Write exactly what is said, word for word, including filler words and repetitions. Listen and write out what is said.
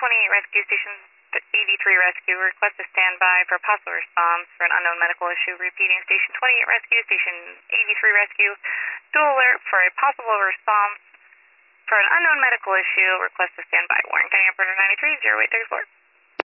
twenty-eight Rescue Station eighty-three Rescue. Request a standby for possible response for an unknown medical issue. Repeating, Station twenty-eight Rescue, Station eighty-three Rescue. Dual alert for a possible response for an unknown medical issue. Request a standby. Warren County Operator ninety-three, zero eight thirty-four.